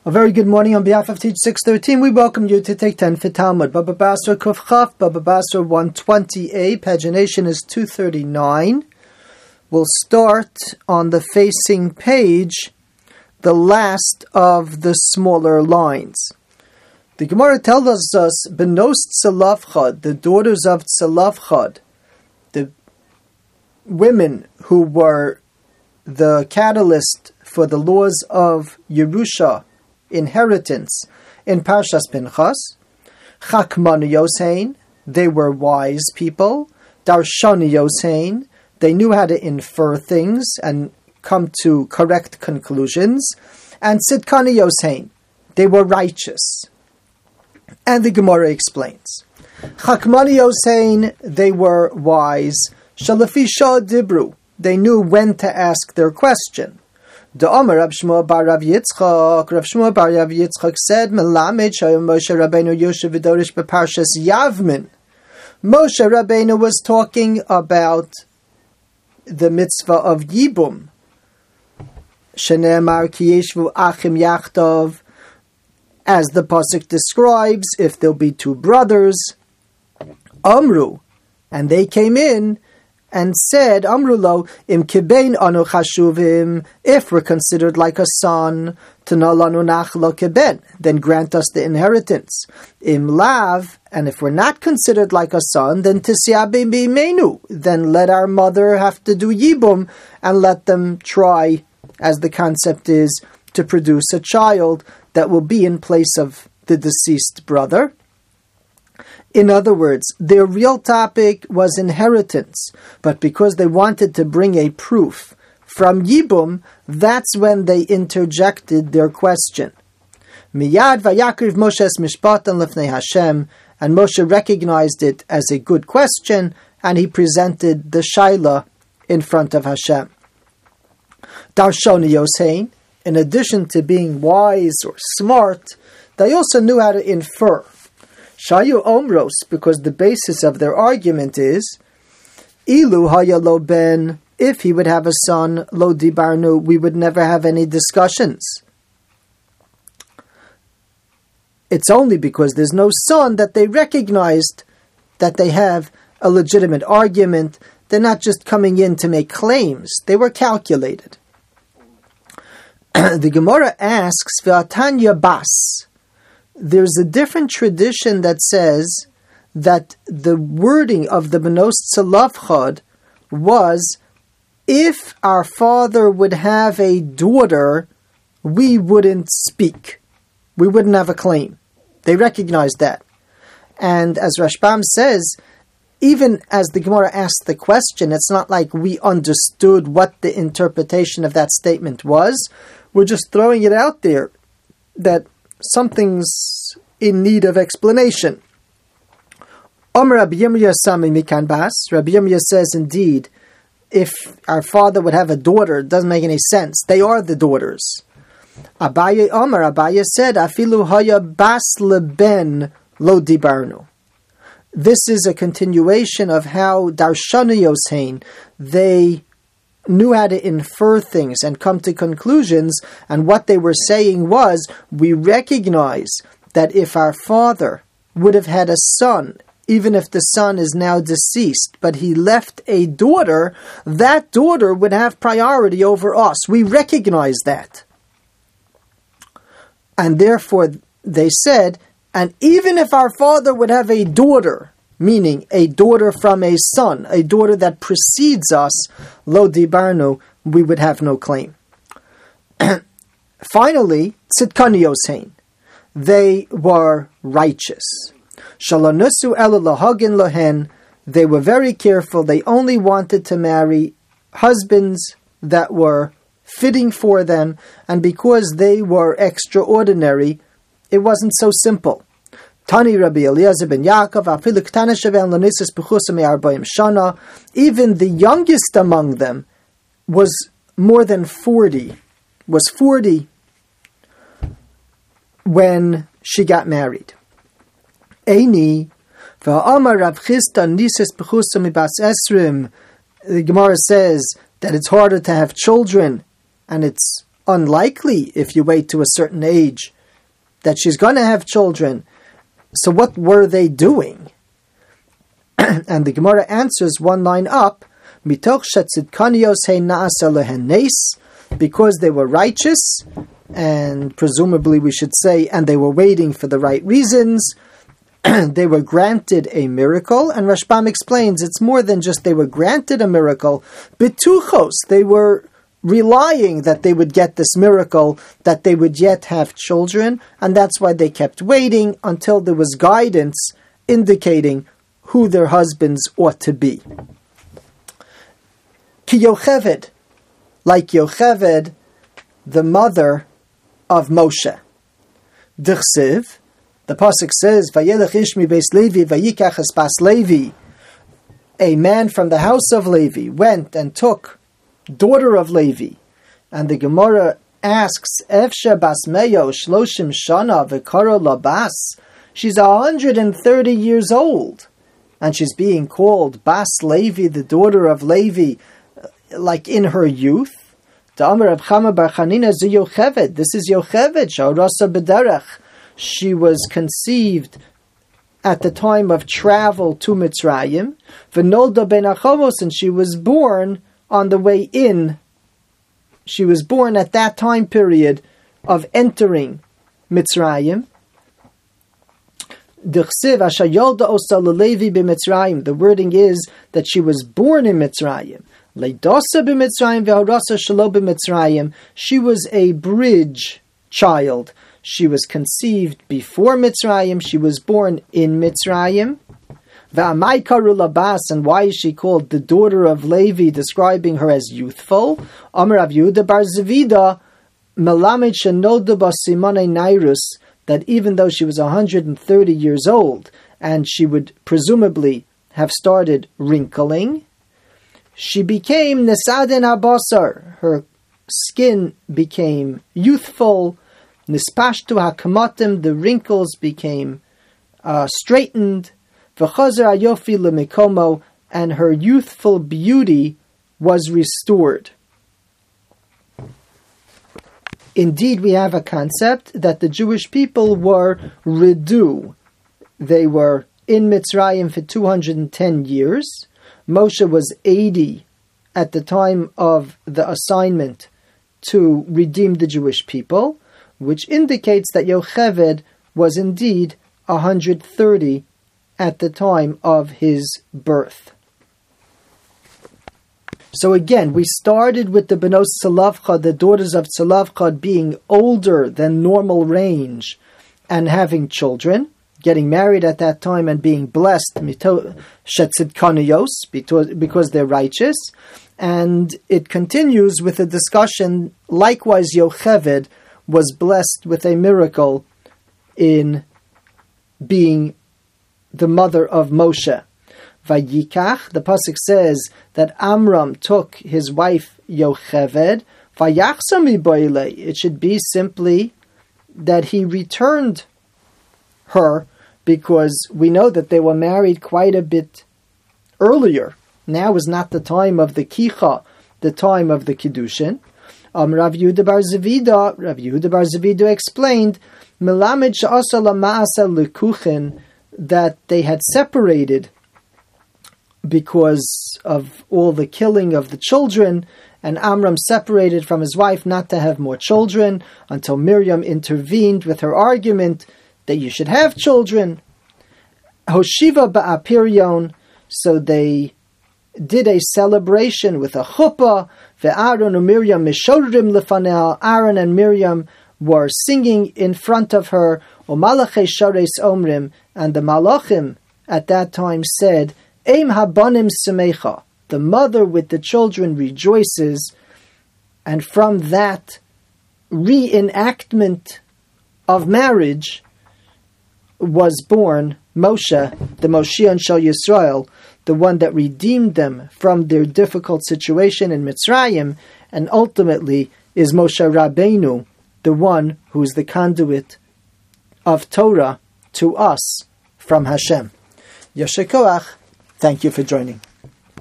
A very good morning on behalf of Teach 613. We welcome you to take 10 for Talmud. Baba Basra Kuf Chaf, Baba Basra 120a. Pagination is 239. We'll start on the facing page, the last of the smaller lines. The Gemara tells us, Benos Tzelavchad, the daughters of Tzelavchad, the women who were the catalyst for the laws of Yerusha, inheritance, in Parshas Pinchas. Chakmanu Yosein, they were wise people. Darshani Yosein, they knew how to infer things and come to correct conclusions. And Tzidkani Yosein, they were righteous. And the Gemara explains. Chakmani Yosein, they were wise. Shalafisha Dibru, they knew when to ask their question. The Omer Rav Shmuel bar Rav Yitzchak, Rav Shmuel bar Rav Yitzchak said, Melamed Shayom Moshe Rabbeinu Yoshev V'Dorish B'Parshas Yavmin. Moshe Rabbeinu was talking about the mitzvah of Yibum. Shene'emar ki yeshvu achim yachtav, as the pasuk describes, if there'll be two brothers. Amru, and they came in and said, Amrulo, im kibein anu chashuvim, if we're considered like a son, tanalanu nachlo kiben, then grant us the inheritance. Im lav, and if we're not considered like a son, then tisyabe b'imenu, then let our mother have to do yibum, and let them try, as the concept is, to produce a child that will be in place of the deceased brother. In other words, their real topic was inheritance, but because they wanted to bring a proof from Yibum, that's when they interjected their question. Miyad vayakriv Moshe's mishpatan lefnei Hashem, and Moshe recognized it as a good question, and he presented the shaila in front of Hashem. Darshoni Yosein, in addition to being wise or smart, they also knew how to infer. Shayu Omros, because the basis of their argument is, Ilu haya lo ben, if he would have a son, lo dibarnu, we would never have any discussions. It's only because there's no son that they recognized that they have a legitimate argument. They're not just coming in to make claims. They were calculated. The Gemara asks, V'atanya bas. There's a different tradition that says that the wording of the Benos Tzelavchad was, if our father would have a daughter, we wouldn't speak. We wouldn't have a claim. They recognized that. And as Rashbam says, even as the Gemara asked the question, it's not like we understood what the interpretation of that statement was. We're just throwing it out there that something's in need of explanation. Rabbi Yirmiyah says, indeed, if our father would have a daughter, it doesn't make any sense. They are the daughters. Abaye said, Afilu haya bas leben lo dibarnu. This is a continuation of how Darshani Yosein, they knew how to infer things and come to conclusions, and what they were saying was, we recognize that if our father would have had a son, even if the son is now deceased, but he left a daughter, that daughter would have priority over us. We recognize that. And therefore, they said, and even if our father would have a daughter, meaning a daughter from a son, a daughter that precedes us, lo dibarnu, we would have no claim. Finally, Tzidkani Yosein, they were righteous. Shalanusu ela lahagin lohen, they were very careful. They only wanted to marry husbands that were fitting for them, and because they were extraordinary, it wasn't so simple. Tani Rabbi Eliezer ben Yaakov, afilu ktana shevel lanisis b'chusa me'arbaim shana, even the youngest among them was more than 40, was 40 when she got married. Eini, v'amar Rav Chisda nisis b'chusa mibas esrim, the Gemara says that it's harder to have children, and it's unlikely if you wait to a certain age that she's going to have children. So what were they doing? And the Gemara answers one line up, Mitoch shetzidkanios he naasa lehen nes, because they were righteous, and presumably we should say, and they were waiting for the right reasons, they were granted a miracle. And Rashbam explains it's more than just they were granted a miracle. Bituchos, they were relying that they would get this miracle, that they would yet have children, and that's why they kept waiting until there was guidance indicating who their husbands ought to be. Ki Yocheved, like Yocheved, the mother of Moshe. D'chsiv, the pasuk says, "Vayelech ish mi beis Levi, vayikach es bas Levi." A man from the house of Levi went and took daughter of Levi, and the Gemara asks, "Efshe bas meyo shloshim shana v'karo labas." She's 130 years old, and she's being called Bas Levi, the daughter of Levi, like in her youth. This is Yocheved, Sha'orasa b'derech. She was conceived at the time of travel to Mitzrayim. V'nolda ben Achomos, and she was born on the way in. She was born at that time period of entering Mitzrayim. The wording is that she was born in Mitzrayim. She was a bridge child. She was conceived before Mitzrayim. She was born in Mitzrayim. And why is she called the daughter of Levi, describing her as youthful? Amar Rav Yehuda bar Zavida, Melamed shenoda basimonei nairus, that even though she was 130 years old, and she would presumably have started wrinkling, she became Nesaden Habasar. Her skin became youthful. Nispashtu Hakamatim, the wrinkles became straightened. V'chazer Ayofi Lemikomo, and her youthful beauty was restored. Indeed, we have a concept that the Jewish people were Ridu. They were in Mitzrayim for 210 years. Moshe was 80 at the time of the assignment to redeem the Jewish people, which indicates that Yocheved was indeed 130 at the time of his birth. So again, we started with the Benos Tzalavcha, the daughters of Tzalavcha, being older than normal range and having children, getting married at that time and being blessed because they're righteous. And it continues with a discussion, likewise Yocheved was blessed with a miracle in being the mother of Moshe. Vayikach, the pasuk says that Amram took his wife Yocheved. Vayachsami boile. It should be simply that he returned her, because we know that they were married quite a bit earlier. Now is not the time of the kicha, the time of the kiddushin. Rav Yehuda bar Zavida explained, Melamed she'asa lama'asa lekuchen, that they had separated because of all the killing of the children, and Amram separated from his wife not to have more children until Miriam intervened with her argument that you should have children. Hoshiva ba'apirion, so they did a celebration with a chuppah. Ve'Aaron and Miriam mishorim lefanel. Aaron and Miriam were singing in front of her. Umalachei shares omrim, and the malachim at that time said, Eim habanim semecha, the mother with the children rejoices. And from that reenactment of marriage was born Moshe, the Moshiach Shel Yisrael, the one that redeemed them from their difficult situation in Mitzrayim, and ultimately is Moshe Rabbeinu, the one who is the conduit of Torah to us from Hashem. Yasher Koach, thank you for joining.